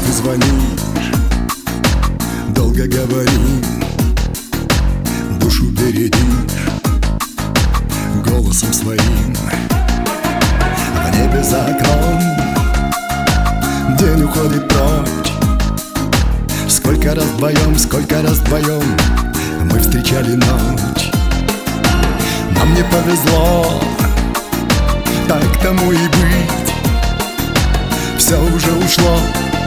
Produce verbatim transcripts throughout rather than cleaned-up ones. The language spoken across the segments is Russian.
ты звонишь, долго говорим, душу бередишь голосом своим. В небе за окном день уходит прочь. Сколько раз вдвоем, сколько раз вдвоем мы встречали ночь. Нам не повезло, так тому и быть. Все уже ушло,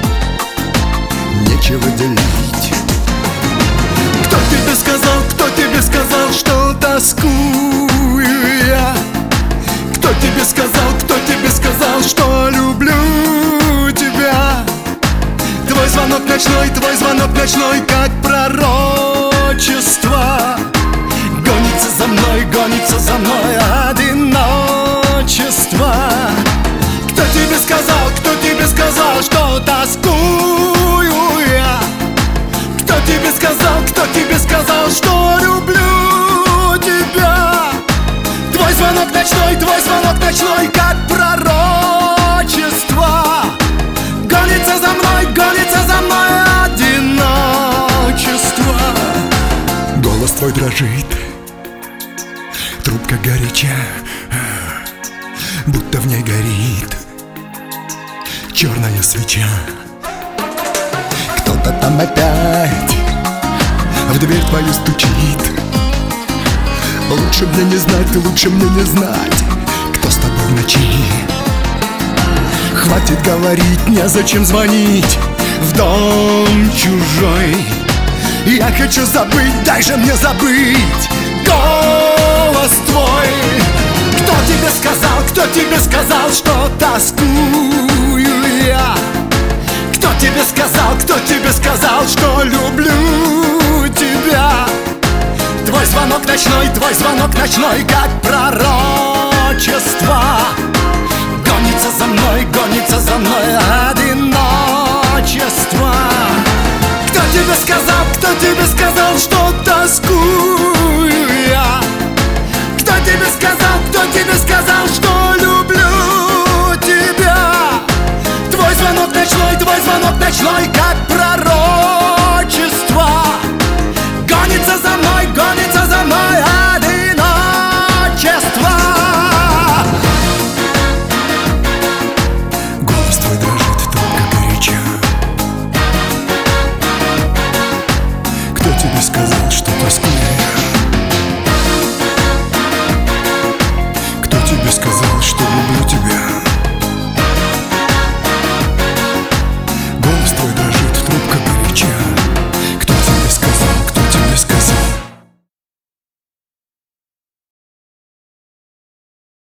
нечего делить. Кто тебе сказал, кто тебе сказал, что тоскую я? Кто тебе сказал, кто тебе сказал, что люблю тебя? Твой звонок ночной, твой звонок ночной, как пророчество. Гонится за мной, гонится за мной одиночество. Кто тебе сказал, кто тебе сказал, что тоскую я? Кто тебе сказал, кто тебе сказал, что люблю тебя? Твой звонок ночной, твой звонок ночной, как пророчество. Гонится за мной, гонится за мной одиночество. Голос твой дрожит, трубка горяча, будто в ней горит черная свеча. Кто-то там опять в дверь твою стучит. Лучше мне не знать, лучше мне не знать, кто с тобой в ночи. Хватит говорить, незачем звонить в дом чужой. Я хочу забыть, дай же мне забыть голос твой. Кто тебе сказал, кто тебе сказал, что тоскую я? Кто тебе сказал, кто тебе сказал, что люблю тебя? Твой звонок ночной, твой звонок ночной, как пророчество. Гонится за мной, гонится за мной одиночество. Кто тебе сказал, кто тебе сказал, что тоскую я? Кто тебе сказал, кто тебе сказал, что люблю тебя? Твой звонок ночной, твой звонок ночной, как пророчество. Гонится за мной, гонится за мной одиночество. Голос твой дрожит, трубка горяча. Кто тебе сказал, что тоскую я?